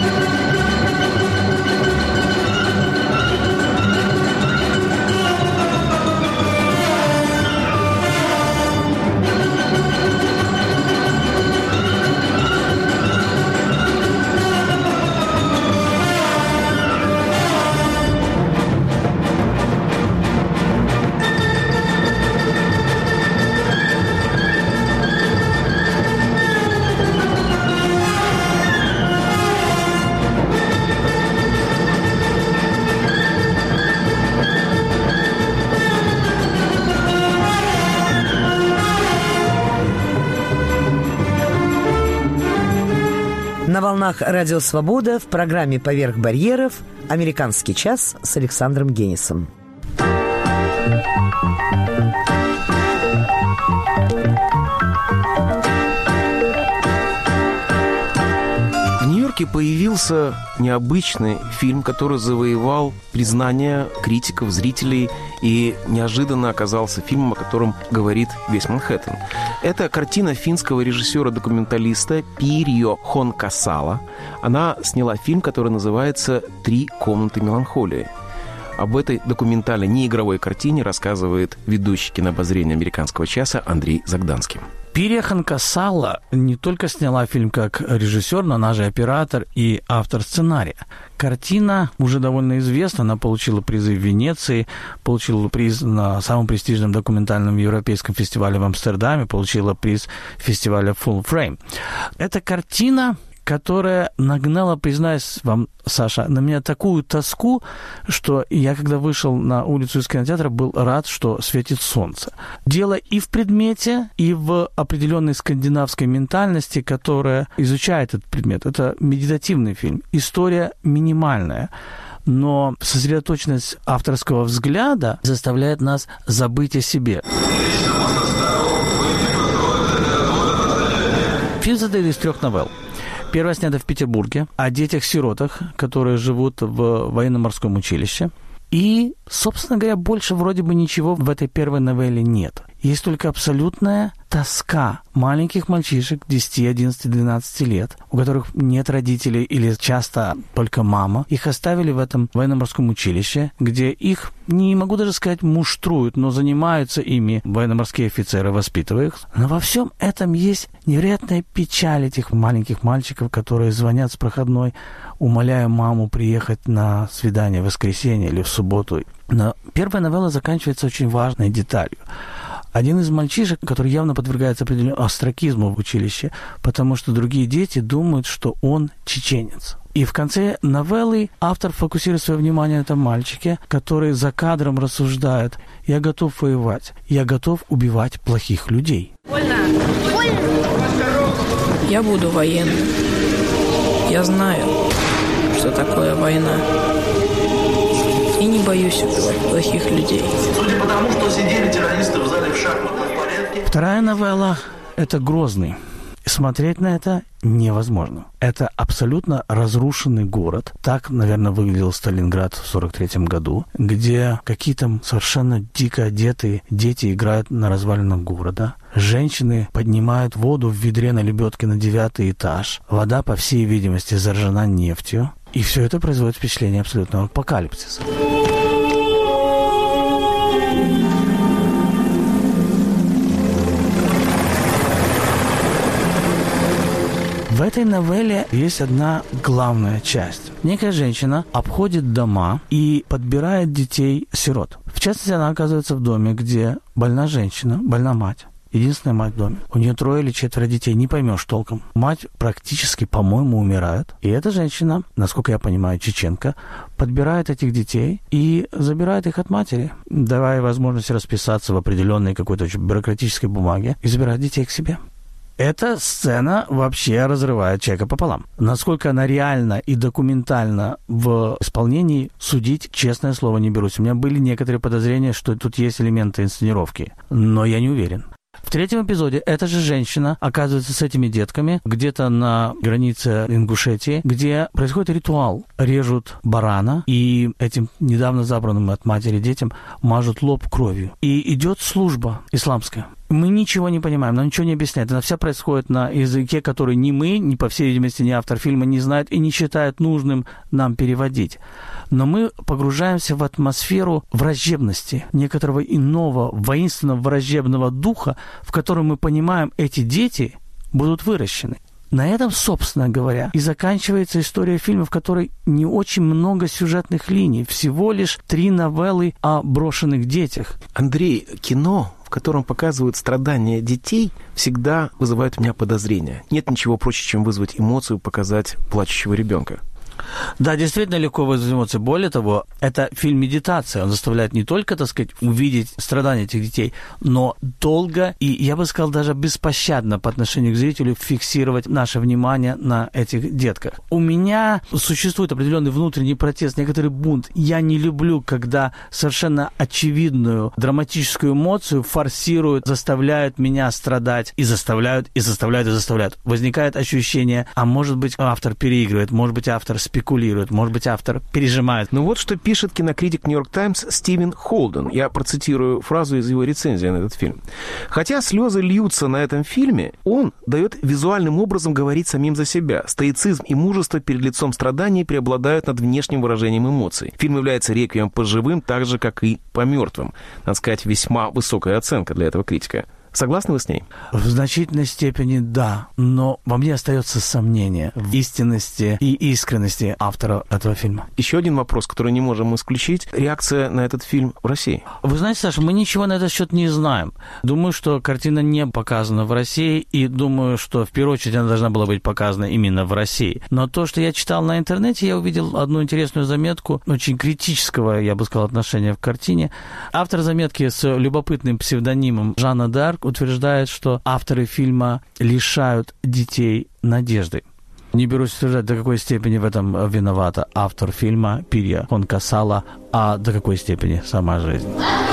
На волнах «Радио Свобода» в программе «Поверх барьеров» «Американский час» с Александром Генисом. В Нью-Йорке появился необычный фильм, который завоевал признание критиков, зрителей и неожиданно оказался фильмом, о котором говорит весь Манхэттен. Это картина финского режиссера-документалиста Пирьо Хонкасала. Она сняла фильм, который называется «Три комнаты меланхолии». Об этой документальной неигровой картине рассказывает ведущий кинообозрения «Американского часа» Андрей Загданский. Пирьо Хонкасала не только сняла фильм как режиссер, но она же оператор и автор сценария. Картина уже довольно известна, она получила призы в Венеции, получила приз на самом престижном документальном европейском фестивале в Амстердаме, получила приз фестиваля Full Frame. Эта картина, которая нагнала, признаюсь вам, Саша, на меня такую тоску, что я, когда вышел на улицу из кинотеатра, был рад, что светит солнце. Дело и в предмете, и в определенной скандинавской ментальности, которая изучает этот предмет. Это медитативный фильм. История минимальная. Но сосредоточенность авторского взгляда заставляет нас забыть о себе. Фильм состоит из трех новелл. Первая снята в Петербурге, о детях-сиротах, которые живут в военно-морском училище. И, собственно говоря, больше вроде бы ничего в этой первой новелле нет. Есть только абсолютная тоска маленьких мальчишек десять, одиннадцать, двенадцать лет, у которых нет родителей или часто только мама. Их оставили в этом военно-морском училище, где их, не могу даже сказать, муштруют, но занимаются ими военно-морские офицеры, воспитывая их. Но во всем этом есть невероятная печаль этих маленьких мальчиков, которые звонят с проходной, умоляя маму приехать на свидание в воскресенье или в субботу. Но первая новелла заканчивается очень важной деталью. Один из мальчишек, который явно подвергается определенному остракизму в училище, потому что другие дети думают, что он чеченец. И в конце новеллы автор фокусирует свое внимание на этом мальчике, который за кадром рассуждает: «Я готов воевать, я готов убивать плохих людей». Я буду военным. Я знаю, что такое война. И не боюсь убивать плохих людей. Судя по тому, что сидели террористы в зале в шахматном порядке... Вторая новелла – это «Грозный». Смотреть на это невозможно. Это абсолютно разрушенный город. Так, наверное, выглядел Сталинград в сорок третьем году, где какие-то совершенно дико одетые дети играют на развалинах города. Женщины поднимают воду в ведре на лебедке на девятый этаж. Вода, по всей видимости, заражена нефтью. И все это производит впечатление абсолютного апокалипсиса. В этой новелле есть одна главная часть. Некая женщина обходит дома и подбирает детей-сирот. В частности, она оказывается в доме, где больна женщина, больна мать. Единственная мать в доме. У нее трое или четверо детей, не поймешь толком. Мать практически, по-моему, умирает. И эта женщина, насколько я понимаю, чеченка, подбирает этих детей и забирает их от матери, давая возможность расписаться в определенной какой-то очень бюрократической бумаге и забирает детей к себе. Эта сцена вообще разрывает человека пополам. Насколько она реально и документально в исполнении, судить, честное слово, не берусь. У меня были некоторые подозрения, что тут есть элементы инсценировки, но я не уверен. В третьем эпизоде эта же женщина оказывается с этими детками где-то на границе Ингушетии, где происходит ритуал. Режут барана, и этим недавно забранным от матери детям мажут лоб кровью. И идет служба исламская. Мы ничего не понимаем, нам ничего не объясняет. Она вся происходит на языке, который ни мы, ни, по всей видимости, ни автор фильма не знает и не считает нужным нам переводить. Но мы погружаемся в атмосферу враждебности, некоторого иного, воинственного враждебного духа, в котором мы понимаем, эти дети будут выращены. На этом, собственно говоря, и заканчивается история фильма, в которой не очень много сюжетных линий, всего лишь три новеллы о брошенных детях. Андрей, кино, в котором показывают страдания детей, всегда вызывает у меня подозрения. Нет ничего проще, чем вызвать эмоцию, показать плачущего ребенка. Да, действительно легко вызвать эмоции. Более того, это фильм-медитация. Он заставляет не только, так сказать, увидеть страдания этих детей, но долго и, я бы сказал, даже беспощадно по отношению к зрителю фиксировать наше внимание на этих детках. У меня существует определенный внутренний протест, некоторый бунт. Я не люблю, когда совершенно очевидную драматическую эмоцию форсируют, заставляют меня страдать, и заставляют, и заставляют, и заставляют. Возникает ощущение, а может быть, автор переигрывает, может быть, автор спекулирует, может быть, автор пережимает. Ну вот что пишет кинокритик «Нью-Йорк Таймс» Стивен Холден. Я процитирую фразу из его рецензии на этот фильм. «Хотя слезы льются на этом фильме, он дает визуальным образом говорить самим за себя. Стоицизм и мужество перед лицом страданий преобладают над внешним выражением эмоций. Фильм является реквием по живым, так же, как и по мертвым». Надо сказать, весьма высокая оценка для этого критика. Согласны вы с ней? В значительной степени да, но во мне остается сомнение в истинности и искренности автора этого фильма. Еще один вопрос, который не можем исключить. Реакция на этот фильм в России. Вы знаете, Саша, мы ничего на этот счет не знаем. Думаю, что картина не показана в России, и думаю, что в первую очередь она должна была быть показана именно в России. Но то, что я читал на интернете, я увидел одну интересную заметку, очень критического, я бы сказал, отношения к картине. Автор заметки с любопытным псевдонимом Жанна д'Арк утверждает, что авторы фильма лишают детей надежды. Не берусь утверждать, до какой степени в этом виновата автор фильма Пирья Хонкасала, а до какой степени сама жизнь.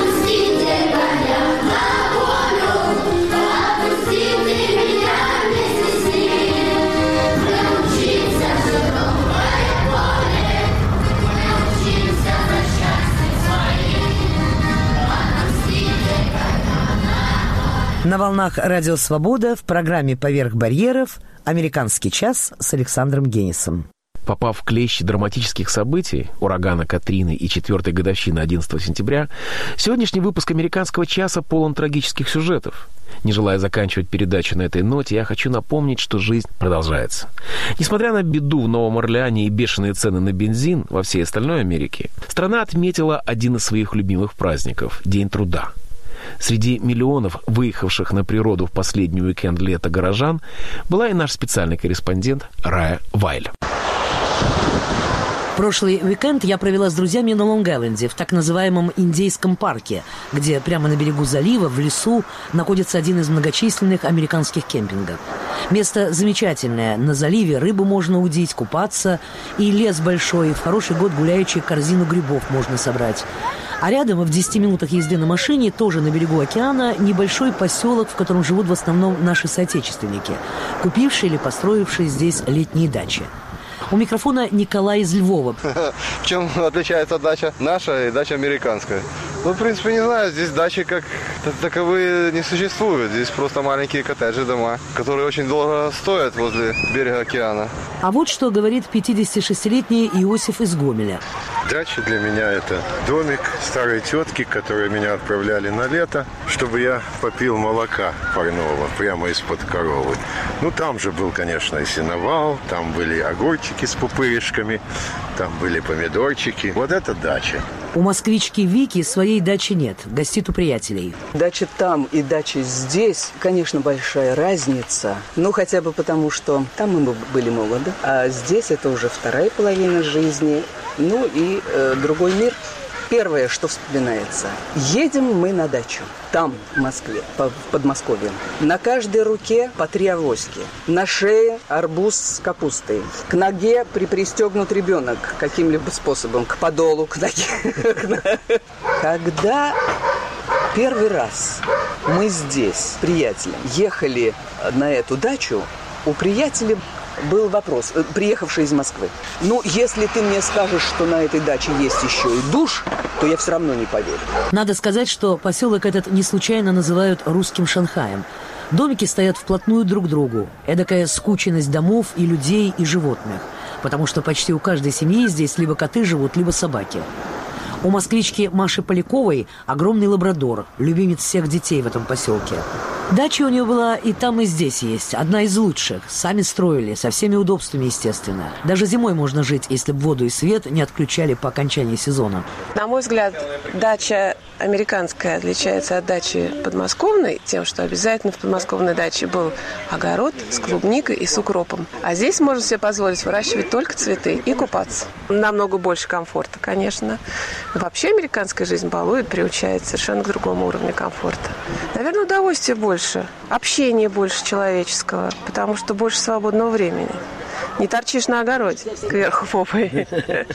На волнах «Радио Свобода» в программе «Поверх барьеров» «Американский час» с Александром Генисом. Попав в клещи драматических событий, урагана Катрины и четвертой годовщины одиннадцатого сентября, сегодняшний выпуск «Американского часа» полон трагических сюжетов. Не желая заканчивать передачу на этой ноте, я хочу напомнить, что жизнь продолжается. Несмотря на беду в Новом Орлеане и бешеные цены на бензин во всей остальной Америке, страна отметила один из своих любимых праздников – День труда. Среди миллионов выехавших на природу в последний уикенд лета горожан была и наш специальный корреспондент Рая Вайль. Прошлый уикенд я провела с друзьями на Лонг-Айленде, в так называемом Индейском парке, где прямо на берегу залива, в лесу, находится один из многочисленных американских кемпингов. Место замечательное. На заливе рыбу можно удить, купаться, и лес большой, и в хороший год гуляющий корзину грибов можно собрать. А рядом, в десяти минутах езды на машине, тоже на берегу океана, небольшой поселок, в котором живут в основном наши соотечественники, купившие или построившие здесь летние дачи. У микрофона Николай из Львова. В чем отличается дача наша и дача американская? Ну, в принципе, не знаю. Здесь дачи как таковые не существуют. Здесь просто маленькие коттеджи, дома, которые очень дорого стоят возле берега океана. А вот что говорит пятидесятишестилетний Иосиф из Гомеля. Дача для меня это домик старой тетки, которые меня отправляли на лето, чтобы я попил молока парного прямо из-под коровы. Ну, там же был, конечно, и сеновал, там были огурчики с пупырышками, там были помидорчики. Вот это дача. У москвички Вики своей дачи нет, гостит у приятелей. Дача там и дача здесь, конечно, большая разница. Ну, хотя бы потому, что там мы были молоды, а здесь это уже вторая половина жизни, ну и э, другой мир. Первое, что вспоминается. Едем мы на дачу. Там, в Москве, в Подмосковье. На каждой руке по три авоськи. На шее арбуз с капустой. К ноге припристегнут ребенок каким-либо способом. К подолу, к ноге. Когда первый раз мы здесь с приятелем ехали на эту дачу, у приятеля был вопрос, приехавший из Москвы. Ну, если ты мне скажешь, что на этой даче есть еще и душ, то я все равно не поверю. Надо сказать, что поселок этот не случайно называют русским Шанхаем. Домики стоят вплотную друг к другу. Эдакая скученность домов и людей, и животных. Потому что почти у каждой семьи здесь либо коты живут, либо собаки. У москвички Маши Поляковой огромный лабрадор, любимец всех детей в этом поселке. Дача у нее была и там, и здесь есть. Одна из лучших. Сами строили, со всеми удобствами, естественно. Даже зимой можно жить, если бы воду и свет не отключали по окончании сезона. На мой взгляд, дача американская отличается от дачи подмосковной тем, что обязательно в подмосковной даче был огород с клубникой и с укропом. А здесь можно себе позволить выращивать только цветы и купаться. Намного больше комфорта, конечно. Вообще американская жизнь балует, приучает совершенно к другому уровню комфорта. Наверное, удовольствие больше, общения больше человеческого, потому что больше свободного времени. Не торчишь на огороде кверху попой.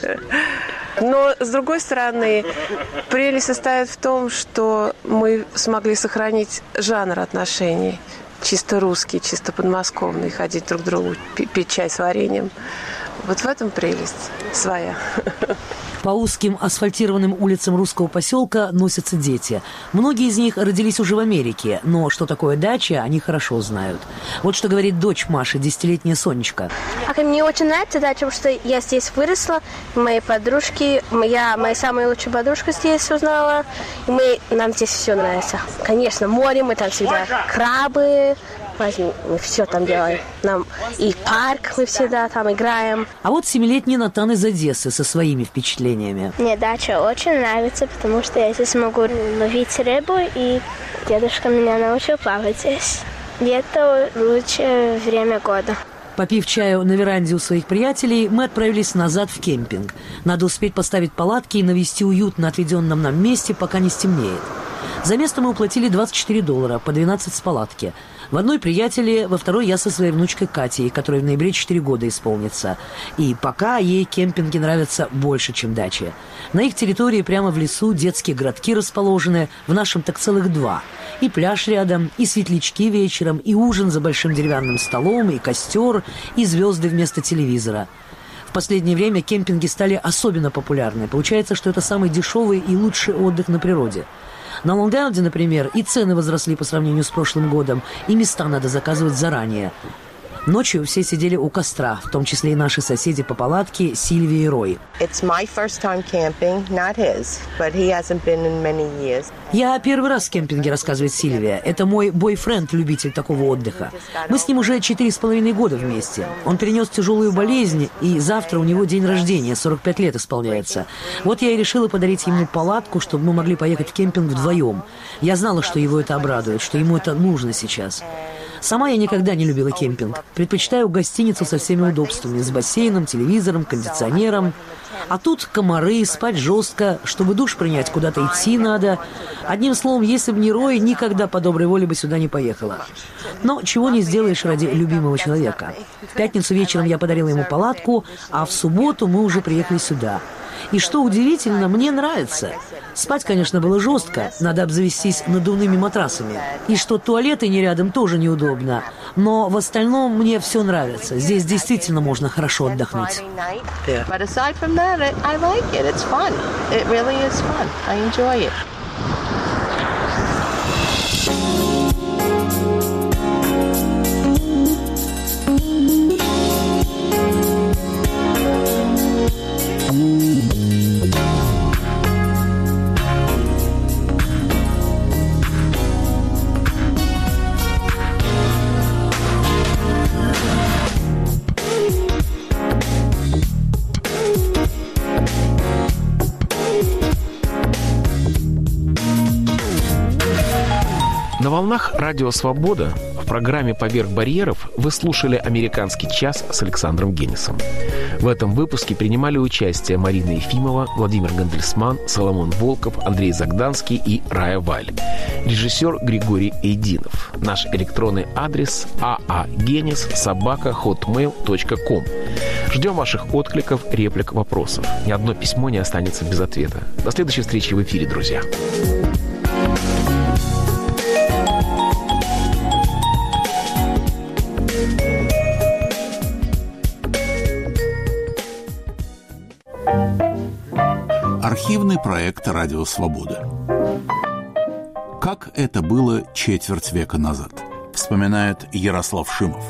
Но, с другой стороны, прелесть состоит в том, что мы смогли сохранить жанр отношений. Чисто русский, чисто подмосковный, ходить друг к другу, пить чай с вареньем. Вот в этом прелесть своя. По узким асфальтированным улицам русского поселка носятся дети. Многие из них родились уже в Америке, но что такое дача, они хорошо знают. Вот что говорит дочь Маши, десятилетняя Сонечка. А мне очень нравится дача, потому что я здесь выросла, мои подружки, моя, моя самая лучшая подружка здесь узнала, и мы, нам здесь все нравится. Конечно, море, мы там всегда крабы, мы все там делаем. Нам и парк, мы всегда там играем. А вот семилетний Натан из Одессы со своими впечатлениями. Мне дача очень нравится, потому что я здесь могу ловить рыбу, и дедушка меня научил плавать здесь. Лето лучшее время года. Попив чаю на веранде у своих приятелей, мы отправились назад в кемпинг. Надо успеть поставить палатки и навести уют на отведенном нам месте, пока не стемнеет. За место мы уплатили двадцать четыре доллара, по двенадцать с палатки. В одной приятели, во второй я со своей внучкой Катей, которой в ноябре четыре года исполнится. И пока ей кемпинги нравятся больше, чем дачи. На их территории прямо в лесу детские городки расположены, в нашем так целых два. И пляж рядом, и светлячки вечером, и ужин за большим деревянным столом, и костер, и звезды вместо телевизора. В последнее время кемпинги стали особенно популярны. Получается, что это самый дешевый и лучший отдых на природе. На Лонг-Айленде, например, и цены возросли по сравнению с прошлым годом, и места надо заказывать заранее. Ночью все сидели у костра, в том числе и наши соседи по палатке Сильвия и Рой. Я первый раз в кемпинге, рассказывает Сильвия. Это мой бойфренд, любитель такого отдыха. Мы с ним уже четыре с половиной года вместе. Он перенес тяжелую болезнь, и завтра у него день рождения, сорок пять лет исполняется. Вот я и решила подарить ему палатку, чтобы мы могли поехать в кемпинг вдвоем. Я знала, что его это обрадует, что ему это нужно сейчас. Сама я никогда не любила кемпинг. Предпочитаю гостиницу со всеми удобствами, с бассейном, телевизором, кондиционером. А тут комары, спать жестко, чтобы душ принять, куда-то идти надо. Одним словом, если бы не Рой, никогда по доброй воле бы сюда не поехала. Но чего не сделаешь ради любимого человека. В пятницу вечером я подарила ему палатку, а в субботу мы уже приехали сюда. И что удивительно, мне нравится. Спать, конечно, было жестко, надо обзавестись надувными матрасами. И что туалеты не рядом тоже неудобно. Но в остальном мне все нравится. Здесь действительно можно хорошо отдохнуть. волнах «Радио Свобода» в программе «Поверх барьеров» вы слушали «Американский час» с Александром Генисом. В этом выпуске принимали участие Марина Ефимова, Владимир Гандельсман, Соломон Волков, Андрей Загданский и Рая Валь. Режиссер Григорий Эйдинов. Наш электронный адрес aagenis собака hotmail точка ком. Ждем ваших откликов, реплик, вопросов. Ни одно письмо не останется без ответа. До следующей встречи в эфире, друзья. Архивный проект «Радио Свобода». Как это было четверть века назад, вспоминает Ярослав Шимов.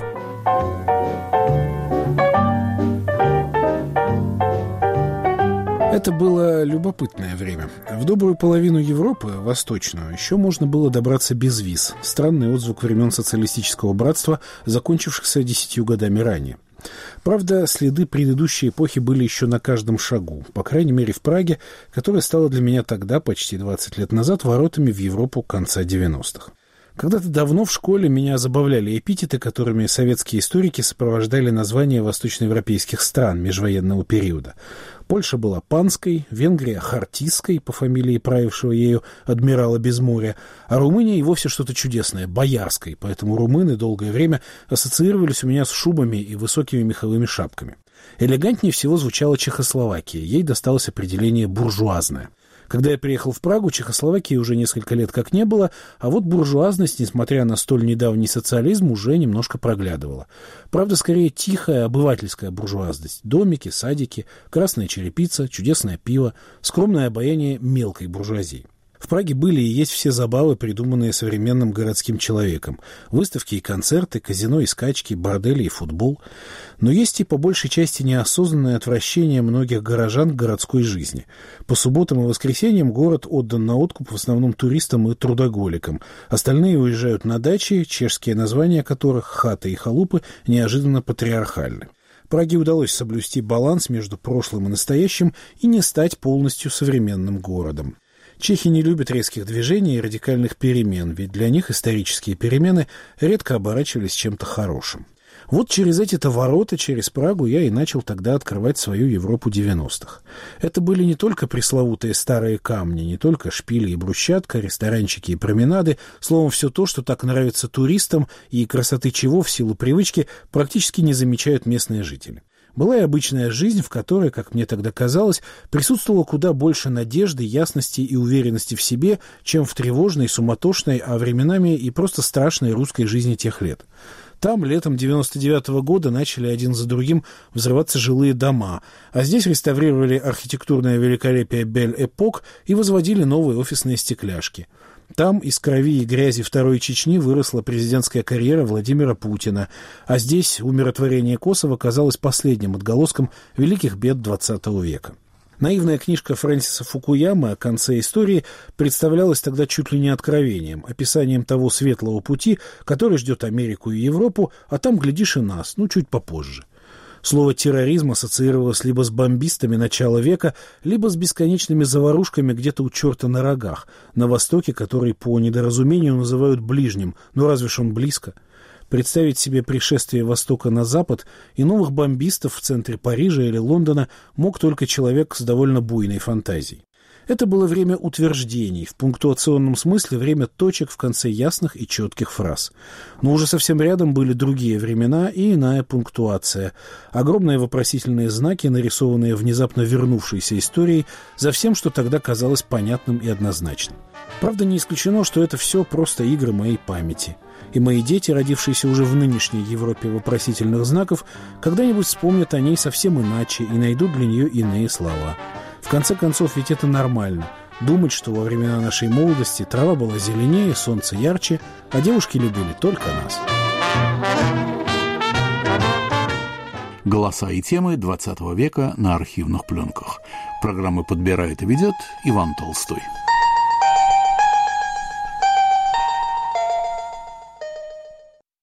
Это было любопытное время. В добрую половину Европы, восточную, еще можно было добраться без виз. Странный отзвук времен социалистического братства, закончившихся десятью годами ранее. Правда, следы предыдущей эпохи были еще на каждом шагу, по крайней мере в Праге, которая стала для меня тогда, почти двадцать лет назад, воротами в Европу конца девяностых. Когда-то давно в школе меня забавляли эпитеты, которыми советские историки сопровождали названия восточноевропейских стран межвоенного периода. Польша была панской, Венгрия — хартийской, по фамилии правившего ею адмирала Безморья, а Румыния и вовсе что-то чудесное — боярской, поэтому румыны долгое время ассоциировались у меня с шубами и высокими меховыми шапками. Элегантнее всего звучала Чехословакия, ей досталось определение «буржуазная». Когда я приехал в Прагу, Чехословакии уже несколько лет как не было, а вот буржуазность, несмотря на столь недавний социализм, уже немножко проглядывала. Правда, скорее тихая обывательская буржуазность. Домики, садики, красная черепица, чудесное пиво, скромное обаяние мелкой буржуазии. В Праге были и есть все забавы, придуманные современным городским человеком. Выставки и концерты, казино и скачки, бордели и футбол. Но есть и по большей части неосознанное отвращение многих горожан к городской жизни. По субботам и воскресеньям город отдан на откуп в основном туристам и трудоголикам. Остальные уезжают на дачи, чешские названия которых, хаты и халупы, неожиданно патриархальны. Праге удалось соблюсти баланс между прошлым и настоящим и не стать полностью современным городом. Чехи не любят резких движений и радикальных перемен, ведь для них исторические перемены редко оборачивались чем-то хорошим. Вот через эти-то ворота, через Прагу, я и начал тогда открывать свою Европу девяностых. Это были не только пресловутые старые камни, не только шпили и брусчатка, ресторанчики и променады, словом, все то, что так нравится туристам и красоты чего в силу привычки практически не замечают местные жители. Была и обычная жизнь, в которой, как мне тогда казалось, присутствовало куда больше надежды, ясности и уверенности в себе, чем в тревожной, суматошной, а временами и просто страшной русской жизни тех лет. Там летом девяносто девятого года начали один за другим взрываться жилые дома, а здесь реставрировали архитектурное великолепие Бель-Эпок и возводили новые офисные стекляшки. Там из крови и грязи Второй Чечни выросла президентская карьера Владимира Путина, а здесь умиротворение Косово казалось последним отголоском великих бед двадцатого века. Наивная книжка Фрэнсиса Фукуямы о конце истории представлялась тогда чуть ли не откровением, описанием того светлого пути, который ждет Америку и Европу, а там, глядишь, и нас, ну, чуть попозже. Слово «терроризм» ассоциировалось либо с бомбистами начала века, либо с бесконечными заварушками где-то у черта на рогах, на востоке, который по недоразумению называют ближним, но разве ж он близко? Представить себе пришествие Востока на Запад и новых бомбистов в центре Парижа или Лондона мог только человек с довольно буйной фантазией. Это было время утверждений, в пунктуационном смысле время точек в конце ясных и четких фраз. Но уже совсем рядом были другие времена и иная пунктуация. Огромные вопросительные знаки, нарисованные внезапно вернувшейся историей, за всем, что тогда казалось понятным и однозначным. Правда, не исключено, что это все просто игры моей памяти. И мои дети, родившиеся уже в нынешней Европе вопросительных знаков, когда-нибудь вспомнят о ней совсем иначе и найдут для нее иные слова. В конце концов, ведь это нормально. Думать, что во времена нашей молодости трава была зеленее, солнце ярче, а девушки любили только нас. Голоса и темы двадцатого века на архивных пленках. Программу подбирает и ведет Иван Толстой.